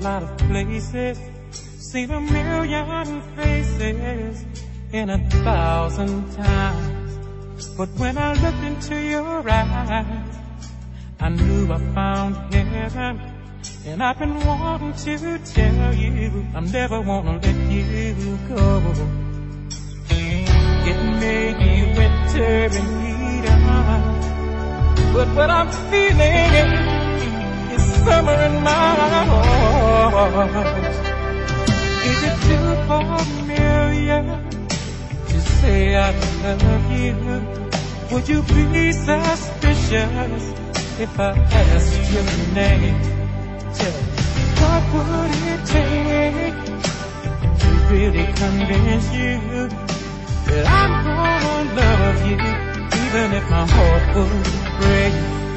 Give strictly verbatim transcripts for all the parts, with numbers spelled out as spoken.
lot of places, seen a million faces in a thousand times. But when I looked into your eyes, I knew I found heaven. And I've been wanting to tell you, I'm never gonna let you go. It may be winter in freedom, but what I'm feeling is summer in my heart. Is it too familiar to say I love you? Would you be suspicious if I asked your name? Tell me, what would it take to really convince you that I'm gonna love you, even if my heart would break?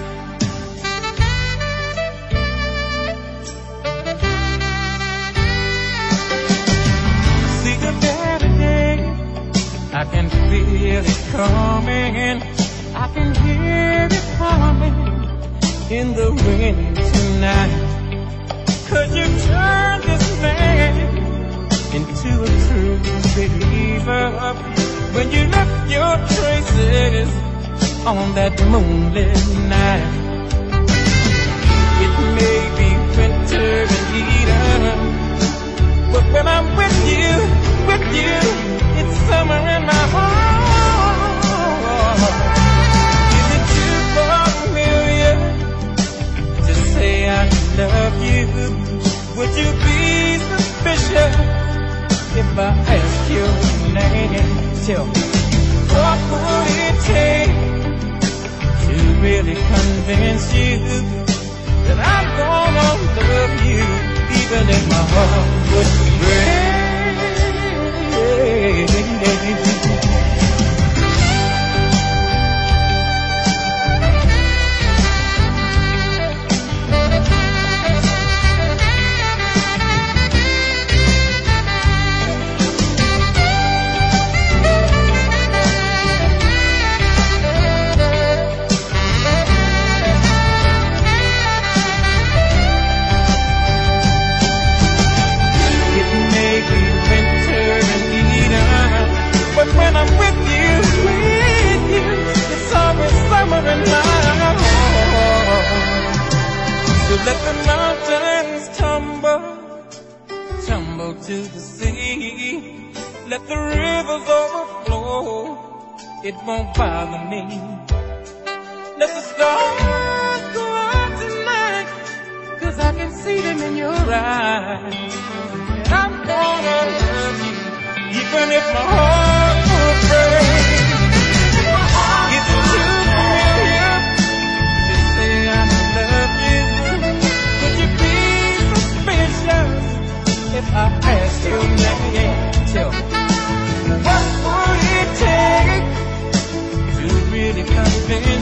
See the better day, I can feel it coming, I can hear it coming in the wind tonight. Could you turn this man into a true believer when you left your traces on that moonlit night? It may be winter in Eden, but when I'm with you, with you, it's summer in my heart. Is it too familiar to say I love you? Would you be suspicious if I ask your name? Tell me, what would it take to really convince you that I'm gonna love you, even if my heart would break? When I'm with you, with you, it's always summer in my heart. So let the mountains tumble, tumble to the sea. Let the rivers overflow, it won't bother me. Let the stars go out tonight, 'cause I can see them in your eyes. And I'm gonna love you, even if my heart would break. Is it too familiar to say I love you? Would you be suspicious if I asked your name? Tell me, what would it take to really convince